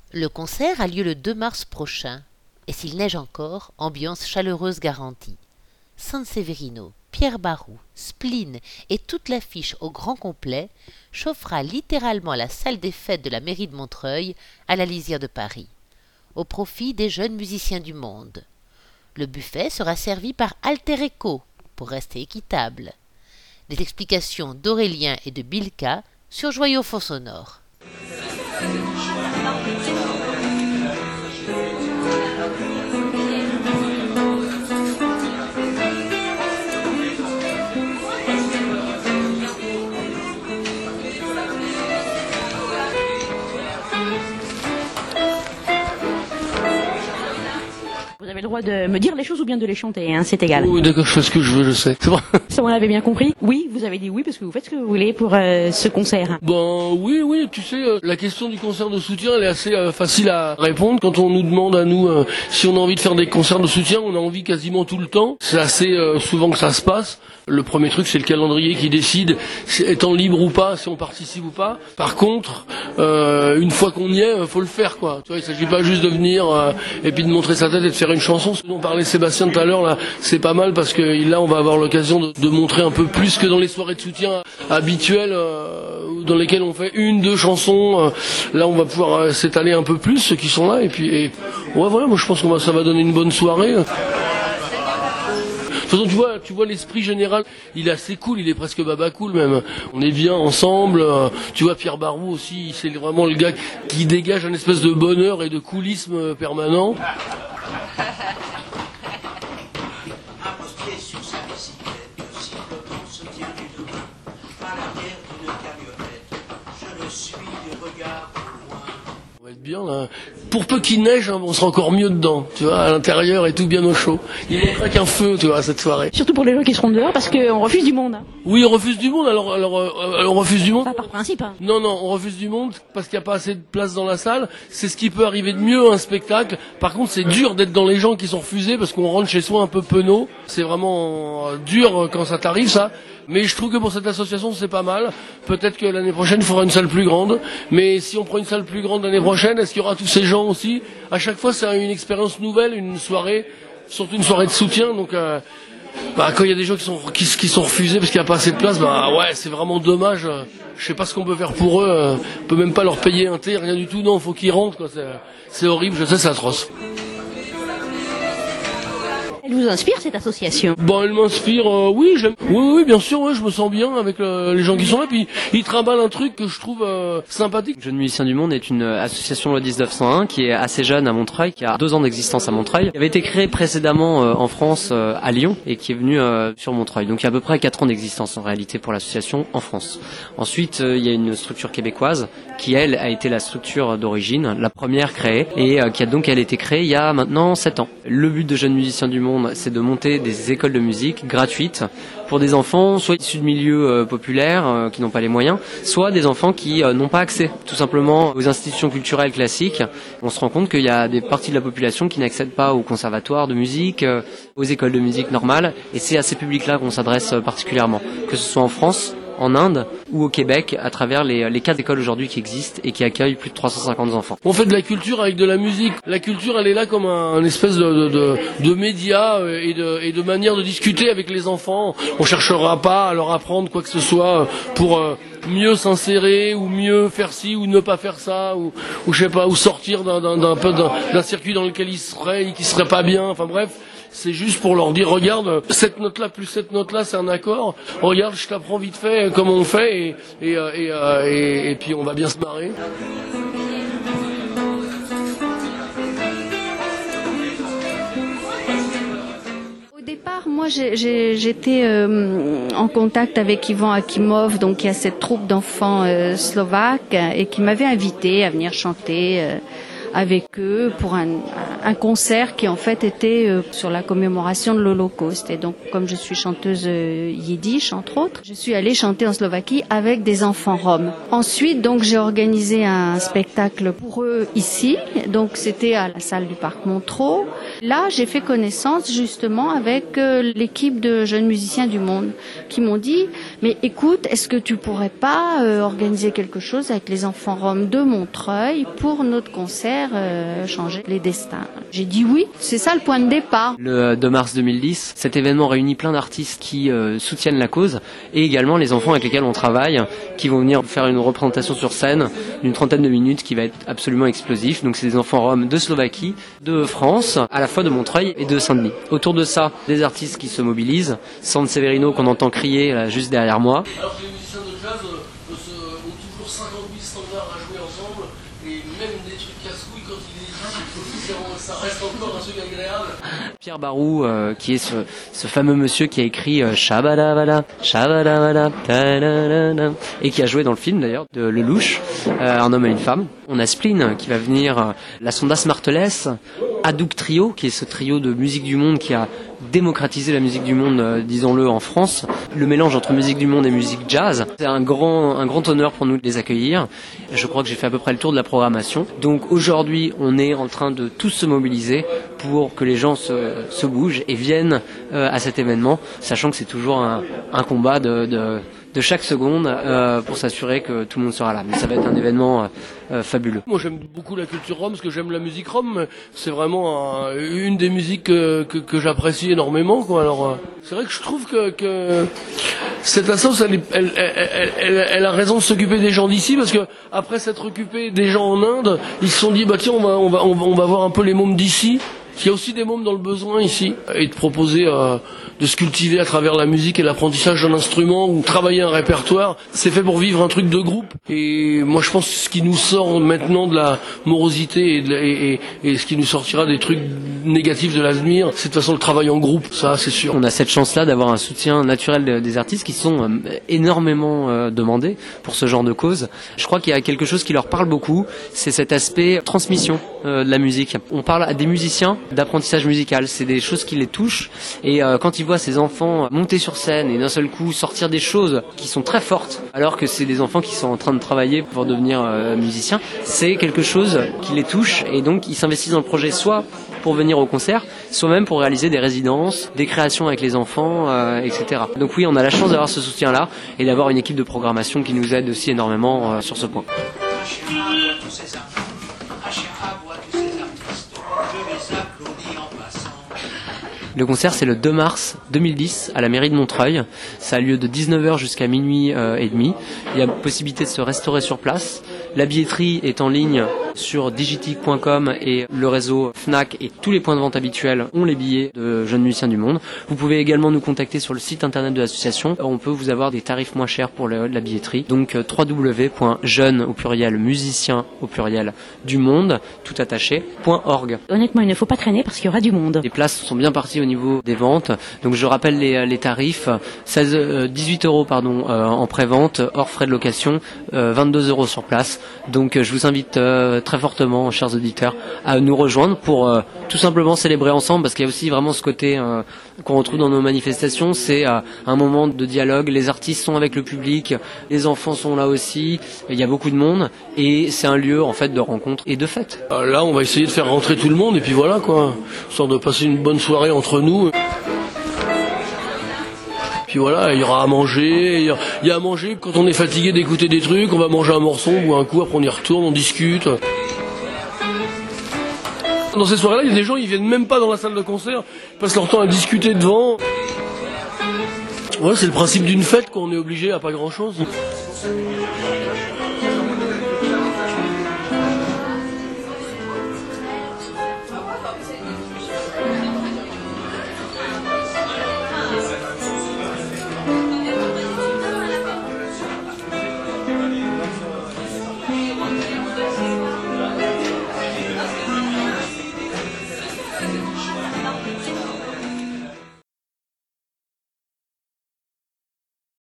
Le concert a lieu le 2 mars prochain, et s'il neige encore, ambiance chaleureuse garantie. San Severino, Pierre Barou, Spleen et toute l'affiche au grand complet chauffera littéralement la salle des fêtes de la mairie de Montreuil à la lisière de Paris, au profit des jeunes musiciens du monde. Le buffet sera servi par Alter Eco, pour rester équitable. Des explications d'Aurélien et de Bilka sur Joyaux Fonds Sonores. Vous avez le droit de me dire les choses ou bien de les chanter, hein, c'est égal. Oui, d'accord, je fais ce que je veux, je sais. C'est bon. Ça, on l'avait bien compris. Oui, vous avez dit oui parce que vous faites ce que vous voulez pour ce concert. Ben oui, tu sais, la question du concert de soutien, elle est assez facile à répondre. Quand on nous demande à nous si on a envie de faire des concerts de soutien, on a envie quasiment tout le temps. C'est assez souvent que ça se passe. Le premier truc, c'est le calendrier qui décide, étant libre ou pas, si on participe ou pas. Par contre, une fois qu'on y est, faut le faire, quoi. Tu vois, il s'agit pas juste de venir et puis de montrer sa tête et de faire une chanson. Ce dont parlait Sébastien tout à l'heure, là, c'est pas mal parce que là, on va avoir l'occasion de montrer un peu plus que dans les soirées de soutien habituelles, dans lesquelles on fait une, deux chansons. Là, on va pouvoir s'étaler un peu plus, ceux qui sont là. Et puis, ouais, voilà, moi, je pense que ça va donner une bonne soirée. De toute façon, tu vois l'esprit général, il est assez cool, il est presque baba cool même. On est bien ensemble. Tu vois Pierre Barou aussi, c'est vraiment le gars qui dégage un espèce de bonheur et de coolisme permanent. On va être bien là. Pour peu qu'il neige, on sera encore mieux dedans, tu vois, à l'intérieur et tout bien au chaud. Il manquera qu'un feu, tu vois, cette soirée. Surtout pour les gens qui seront dehors parce qu'on refuse du monde. Oui, on refuse du monde, alors on refuse du monde. Pas par principe. Hein. Non, on refuse du monde parce qu'il n'y a pas assez de place dans la salle. C'est ce qui peut arriver de mieux à un spectacle. Par contre, c'est dur d'être dans les gens qui sont refusés parce qu'on rentre chez soi un peu penaud. C'est vraiment dur quand ça t'arrive, ça. Mais je trouve que pour cette association, c'est pas mal. Peut-être que l'année prochaine, il faudra une salle plus grande. Mais si on prend une salle plus grande l'année prochaine, est-ce qu'il y aura tous ces gens aussi? À chaque fois, c'est une expérience nouvelle, une soirée, surtout une soirée de soutien. Donc, quand il y a des gens qui sont refusés parce qu'il n'y a pas assez de place, ouais, c'est vraiment dommage. Je sais pas ce qu'on peut faire pour eux. On peut même pas leur payer un thé, rien du tout. Non, faut qu'ils rentrent, quoi. C'est horrible, je sais, c'est atroce. Elle vous inspire cette association? Bon, elle m'inspire, oui, oui, bien sûr, ouais, je me sens bien avec les gens qui sont là, puis ils trimballent un truc que je trouve sympathique. Jeunes Musiciens du Monde est une association loi 1901 qui est assez jeune à Montreuil, qui a 2 ans d'existence à Montreuil, qui avait été créée précédemment en France à Lyon et qui est venue sur Montreuil. Donc il y a à peu près 4 ans d'existence en réalité pour l'association en France. Ensuite, il y a une structure québécoise qui, elle, a été la structure d'origine, la première créée, et qui a donc, elle, été créée il y a maintenant 7 ans. Le but de Jeunes Musiciens du Monde, c'est de monter des écoles de musique gratuites pour des enfants soit issus de milieux populaires qui n'ont pas les moyens, soit des enfants qui n'ont pas accès tout simplement aux institutions culturelles classiques. On se rend compte qu'il y a des parties de la population qui n'accèdent pas aux conservatoires de musique, aux écoles de musique normales, et c'est à ces publics-là qu'on s'adresse particulièrement, que ce soit en France, en Inde ou au Québec, à travers les 4 écoles aujourd'hui qui existent et qui accueillent plus de 350 enfants. On fait de la culture avec de la musique. La culture, elle est là comme un espèce de média et de manière de discuter avec les enfants. On cherchera pas à leur apprendre quoi que ce soit pour mieux s'insérer ou mieux faire ci ou ne pas faire ça ou je sais pas, ou sortir d'un circuit dans lequel qui serait pas bien. Enfin bref. C'est juste pour leur dire, regarde, cette note-là plus cette note-là, c'est un accord. Regarde, je t'apprends vite fait comment on fait et puis on va bien se marrer. Au départ, moi, j'étais en contact avec Ivan Akimov, donc il y a cette troupe d'enfants slovaques, et qui m'avait invité à venir chanter avec eux pour un concert qui en fait était sur la commémoration de l'Holocauste. Et donc, comme je suis chanteuse yiddish entre autres, je suis allée chanter en Slovaquie avec des enfants roms. Ensuite, donc, j'ai organisé un spectacle pour eux ici. Donc, c'était à la salle du Parc Montreux. Là, j'ai fait connaissance justement avec l'équipe de Jeunes Musiciens du Monde qui m'ont dit mais écoute, est-ce que tu pourrais pas organiser quelque chose avec les enfants roms de Montreuil pour notre concert changer les destins? J'ai dit oui, c'est ça le point de départ. Le 2 mars 2010, cet événement réunit plein d'artistes qui soutiennent la cause et également les enfants avec lesquels on travaille, qui vont venir faire une représentation sur scène d'une 30aine de minutes qui va être absolument explosif. Donc c'est des enfants roms de Slovaquie, de France, à la fois de Montreuil et de Saint-Denis. Autour de ça, des artistes qui se mobilisent, San Severino qu'on entend crier là, juste derrière moi. Alors que les musiciens de jazz ont toujours 58 standards à jouer ensemble, et même des trucs casse-couilles quand ils les jouent, ça reste encore un truc agréable. Pierre Barou, qui est ce fameux monsieur qui a écrit Shabadabada, Shabadabada, ta-da-da-da, et qui a joué dans le film d'ailleurs de Lelouch, Un homme et une femme. On a Spleen qui va venir, la Sondas Martelès, Hadouk Trio, qui est ce trio de musique du monde qui a démocratisé la musique du monde, disons-le, en France. Le mélange entre musique du monde et musique jazz, c'est un grand honneur pour nous de les accueillir. Je crois que j'ai fait à peu près le tour de la programmation. Donc aujourd'hui, on est en train de tous se mobiliser pour que les gens se bougent et viennent à cet événement, sachant que c'est toujours un combat de chaque seconde pour s'assurer que tout le monde sera là. Mais ça va être un événement fabuleux. Moi j'aime beaucoup la culture rom parce que j'aime la musique rom. C'est vraiment une des musiques que j'apprécie énormément, quoi. Alors c'est vrai que je trouve que cette assoce elle a raison de s'occuper des gens d'ici, parce que après s'être occupé des gens en Inde, ils se sont dit bah tiens on va voir un peu les mômes d'ici. Il y a aussi des mômes dans le besoin ici, et de proposer de se cultiver à travers la musique et l'apprentissage d'un instrument ou travailler un répertoire. C'est fait pour vivre un truc de groupe. Et moi je pense que ce qui nous sort maintenant de la morosité et ce qui nous sortira des trucs négatifs de l'avenir, c'est de toute façon le travail en groupe, ça c'est sûr. On a cette chance-là d'avoir un soutien naturel des artistes qui sont énormément demandés pour ce genre de cause. Je crois qu'il y a quelque chose qui leur parle beaucoup, c'est cet aspect transmission de la musique. On parle à des musiciens d'apprentissage musical, c'est des choses qui les touchent, et quand ils voient ces enfants monter sur scène et d'un seul coup sortir des choses qui sont très fortes alors que c'est des enfants qui sont en train de travailler pour devenir musiciens, c'est quelque chose qui les touche, et donc ils s'investissent dans le projet soit pour venir au concert, soit même pour réaliser des résidences, des créations avec les enfants, etc. Donc oui, on a la chance d'avoir ce soutien-là et d'avoir une équipe de programmation qui nous aide aussi énormément sur ce point. Le concert, c'est le 2 mars 2010 à la mairie de Montreuil. Ça a lieu de 19h jusqu'à minuit et demi. Il y a possibilité de se restaurer sur place. La billetterie est en ligne sur digitic.com, et le réseau Fnac et tous les points de vente habituels ont les billets de jeunes musiciens du monde. Vous pouvez également nous contacter sur le site internet de l'association. On peut vous avoir des tarifs moins chers pour la billetterie. Donc www.jeunes au pluriel musiciens au pluriel du monde tout attaché.org. Honnêtement, il ne faut pas traîner parce qu'il y aura du monde. Les places sont bien parties au niveau des ventes. Donc je rappelle les tarifs, 18 € en pré-vente hors frais de location, 22 € sur place. Donc je vous invite très fortement, chers auditeurs, à nous rejoindre pour tout simplement célébrer ensemble, parce qu'il y a aussi vraiment ce côté qu'on retrouve dans nos manifestations, c'est un moment de dialogue, les artistes sont avec le public, les enfants sont là aussi, il y a beaucoup de monde, et c'est un lieu en fait de rencontre et de fête. Là on va essayer de faire rentrer tout le monde, et puis voilà quoi, histoire de passer une bonne soirée entre nous. Puis voilà, il y aura à manger, il y a à manger quand on est fatigué d'écouter des trucs, on va manger un morceau ou un coup, après on y retourne, on discute. Dans ces soirées-là, il y a des gens, ils viennent même pas dans la salle de concert, ils passent leur temps à discuter devant. Ouais, c'est le principe d'une fête, qu'on est obligé à pas grand-chose.